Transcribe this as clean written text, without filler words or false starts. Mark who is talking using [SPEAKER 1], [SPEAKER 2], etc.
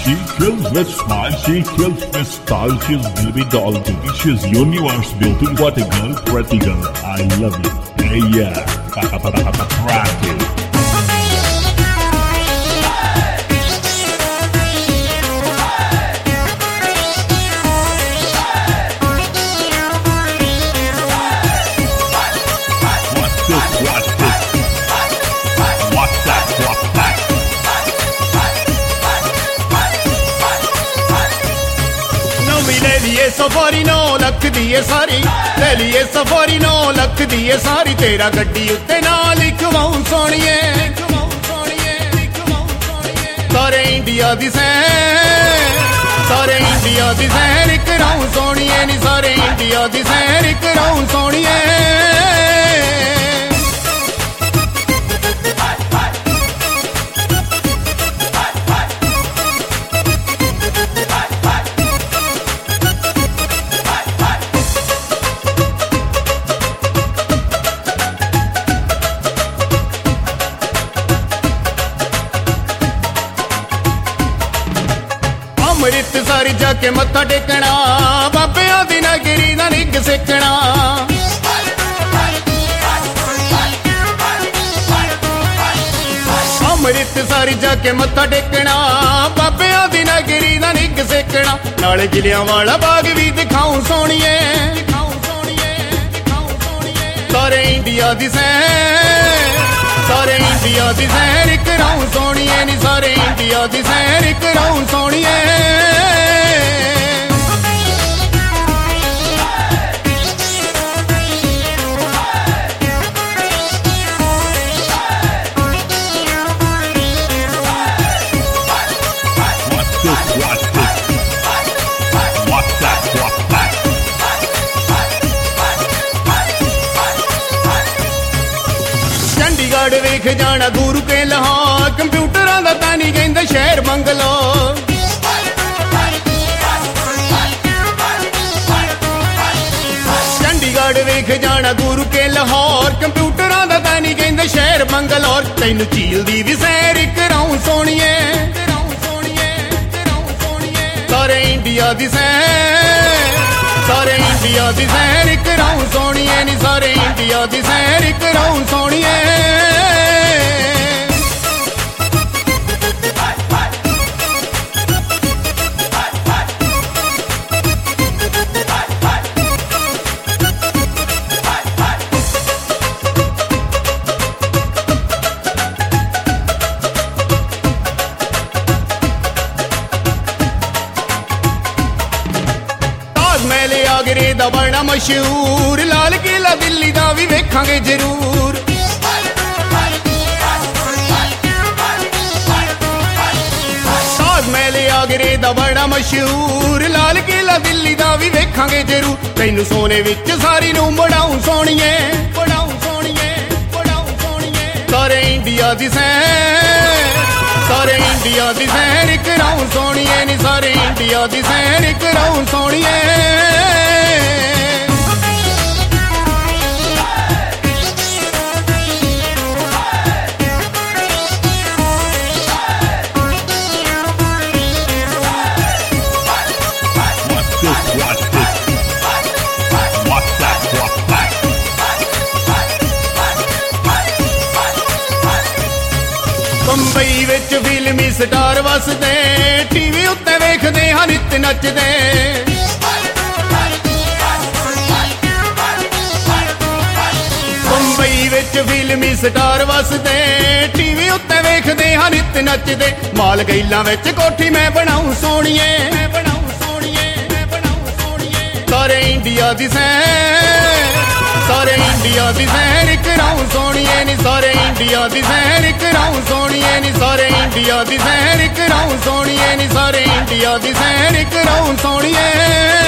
[SPEAKER 1] She kills with smile, she kills with style. She's baby doll beauty, she's universe beauty. What a girl, pretty girl, I love you. Hey yeah, Rocky.
[SPEAKER 2] Safari 9 lakh दी है सारी, ले लिए safari 9 lakh दी है सारी। तेरा गड्डी उत्ते ना लिखवाऊं सोनिए, सारे इंडिया दी सैर, सारे इंडिया दी सैर कराऊं सोनिए नी, सारे इंडिया दी सैर कराऊं सोनिए। अमृतसर जाके मत्था टेकना, बाबिया दी नगरी दा निग सिखना। अमृतसर जाके मत्था टेकना, बाबिया दी नगरी दा निग सिखना। नाले जलियांवाला बाग भी दिखाऊं सोनिए, सारे इंडिया दी सैर, सारे इंडिया दी सैर कराऊं सोनिए नी, सारे इंडिया दी सैर कराऊं सोनिए। चंडीगढ़ वेख जाना गुरु के लाहौर, कंप्यूटरां दा तानी कहंदे शहर मंगलो। चंडीगढ़ वेख जाना गुरु के लाहौर, कंप्यूटरां दा तानी कहंदे शहर मंगलौर। तैनू झील दी भी सैर कराऊं सोनिए, सारे इंडिया दी सैर, सारे इंडिया दी सैर कराऊं सोनिए नी, सारे इंडिया दी सैर कराऊं सोनिए। आगरे दा बड़ा मशहूर, लाल किला दिल्ली दा भी वेखांगे जरूर। ताजमहल आगरे दा बड़ा मशहूर, लाल किला दिल्ली दा भी वेखांगे जरूर। तैनू सोने विच सारी नूं बड़ाऊं सोनिए, बड़ाऊं सोनिए, बड़ाऊं सोनिए। सारे इंडिया दी सैर, सारे इंडिया दी सैर कराऊं सोनिए नी, सारे इंडिया दी सैर कराऊं सोनिए। बंबई विच फिल्मी स्टार वसदे, टीवी उत्ते वेखदे हां नित नचदे। बंबई विच फिल्मी स्टार वसदे, टीवी उत्ते वेखदे हां नित नचदे। माल गैलां विच कोठी मैं बनाऊं सोनिए, मैं बनाऊं सोनिए, मैं बनाऊं सोनिए। सारे इंडिया दी सैर, सारे इंडिया दी सैर कराऊं सोनिए नी, सारे इंडिया दी सैर कराऊं सोनिए नी, सारे इंडिया दी सैर कराऊं सोनिए नी, सारे इंडिया दी सैर कराऊं सोनिए।